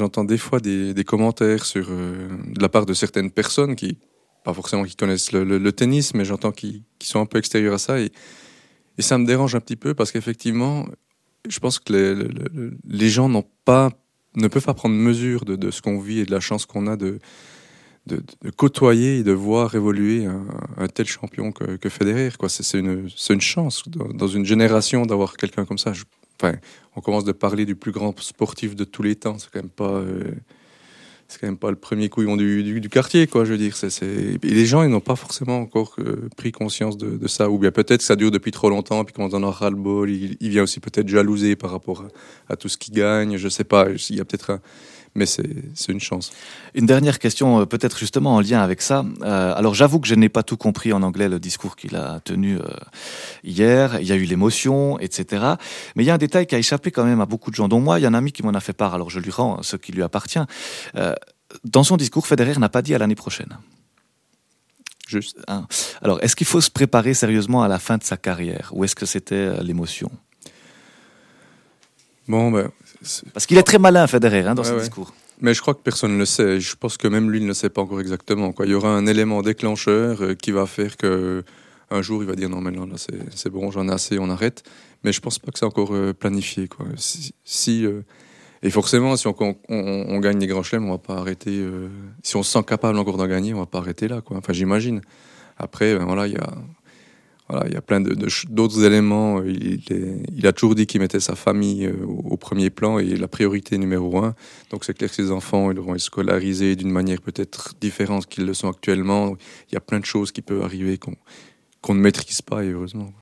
j'entends des fois des commentaires de la part de certaines personnes pas forcément qui connaissent le tennis, mais j'entends qui sont un peu extérieurs à ça. Et ça me dérange un petit peu parce qu'effectivement, je pense que les gens ne peuvent pas prendre mesure de ce qu'on vit et de la chance qu'on a de côtoyer et de voir évoluer un tel champion que Federer, quoi. C'est une chance dans une génération d'avoir quelqu'un comme ça. Enfin, on commence de parler du plus grand sportif de tous les temps. C'est quand même pas le premier couillon du quartier, quoi. Je veux dire, et les gens, ils n'ont pas forcément encore pris conscience de ça. Ou bien peut-être que ça dure depuis trop longtemps, puis quand on en a ras-le-bol, il vient aussi peut-être jalouser par rapport à tout ce qu'il gagne. Je sais pas. Il y a peut-être mais c'est une chance. Une dernière question, peut-être justement en lien avec ça. Alors j'avoue que je n'ai pas tout compris en anglais, le discours qu'il a tenu hier. Il y a eu l'émotion, etc. Mais il y a un détail qui a échappé quand même à beaucoup de gens, dont moi. Il y a un ami qui m'en a fait part, alors je lui rends ce qui lui appartient. Dans son discours, Federer n'a pas dit à l'année prochaine. Juste. Hein. Alors, est-ce qu'il faut se préparer sérieusement à la fin de sa carrière, ou est-ce que c'était l'émotion? Bon, parce qu'il est très malin, Federer, dans ce discours. Mais je crois que personne ne le sait. Je pense que même lui ne le sait pas encore exactement, quoi. Il y aura un élément déclencheur qui va faire que un jour il va dire non, mais là c'est bon, j'en ai assez, on arrête. Mais je pense pas que c'est encore planifié, quoi. Et forcément, si on gagne des grands chelems, on va pas arrêter. Si on se sent capable encore d'en gagner, on va pas arrêter là, quoi. Enfin, j'imagine. Après, voilà, il y a plein d'autres éléments. Il a toujours dit qu'il mettait sa famille au premier plan et la priorité numéro 1. Donc c'est clair que ses enfants, ils devront être scolarisés d'une manière peut-être différente qu'ils le sont actuellement. Il y a plein de choses qui peuvent arriver qu'on ne maîtrise pas, et heureusement.